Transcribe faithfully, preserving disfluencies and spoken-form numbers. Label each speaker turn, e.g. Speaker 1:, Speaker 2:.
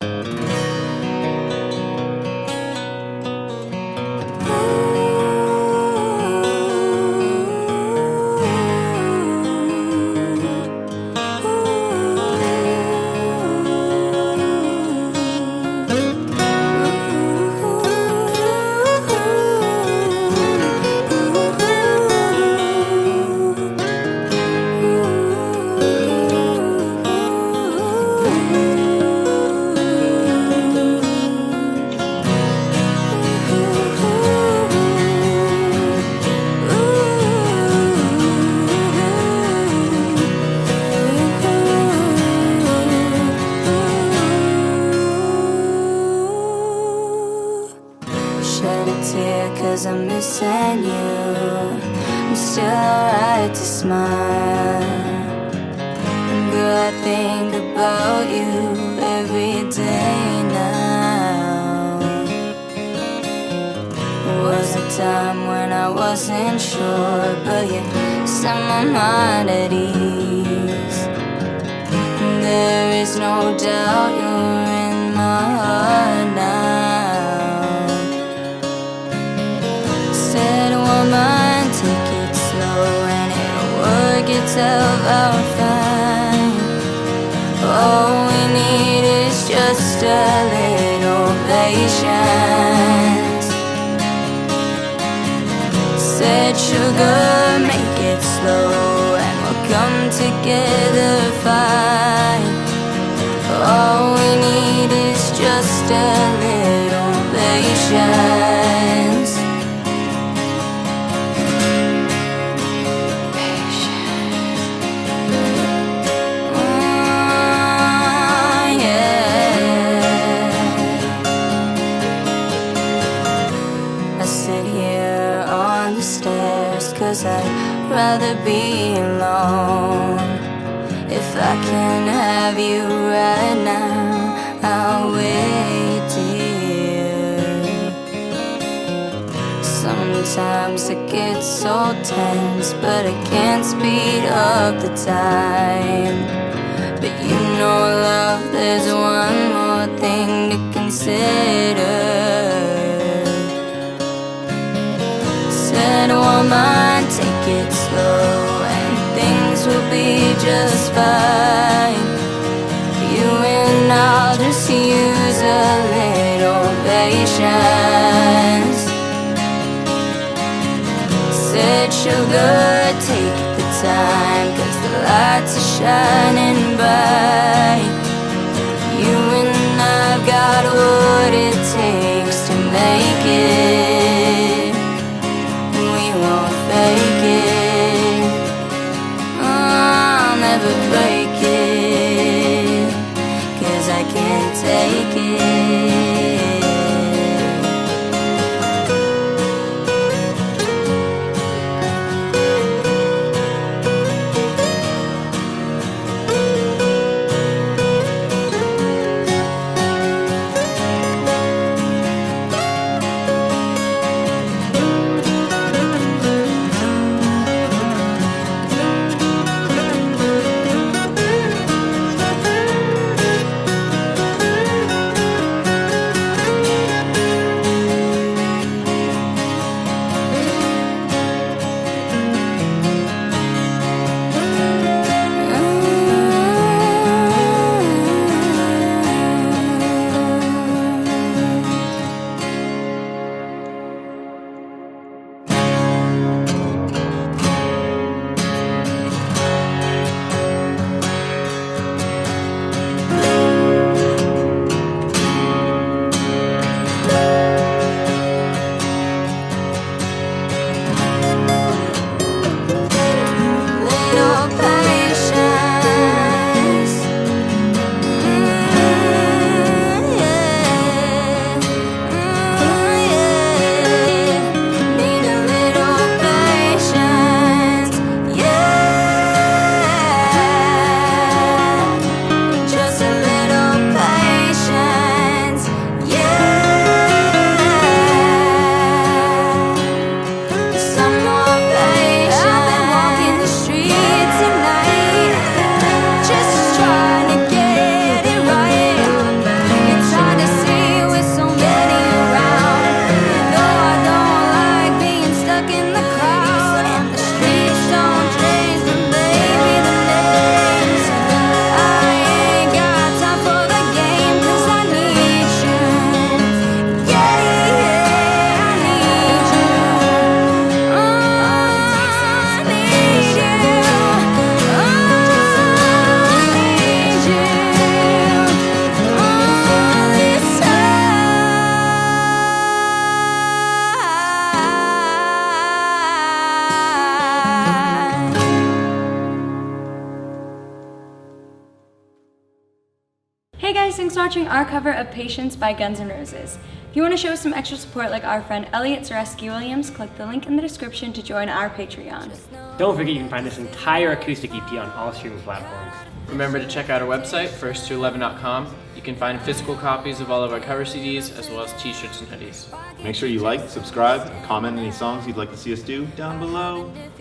Speaker 1: Shed a tear cause I'm missing you. I'm still alright to smile. Girl, I think about you every day now. Was a time when I wasn't sure, but you set my mind at ease. There is no doubt you're in my heart now. Said, woman, take it slow and it'll work itself out fine. All we need is just a little patience. Said, sugar, make it slow and we'll come together fine. All we need is just a little patience. Cause I'd rather be alone. If I can have you right now, I'll wait, dear. Sometimes it gets so tense, but I can't speed up the time. But you know, love, there's one more thing to consider. Said, woman, take it slow and things will be just fine. You and I'll just use a little patience. Said, sugar, take the time, cause the lights are shining bright. You and I've got what it takes to make it. Fake it, I'll never break it, cause I can't take it.
Speaker 2: watching our cover of Patience by Guns N' Roses. If you want to show us some extra support like our friend Elliot Zareski Williams, click the link in the description to join our Patreon.
Speaker 3: Don't forget you can find this entire acoustic E P on all streaming platforms.
Speaker 4: Remember to check out our website, first to eleven dot com. You can find physical copies of all of our cover C Ds, as well as t-shirts and hoodies.
Speaker 5: Make sure you like, subscribe, and comment any songs you'd like to see us do down below.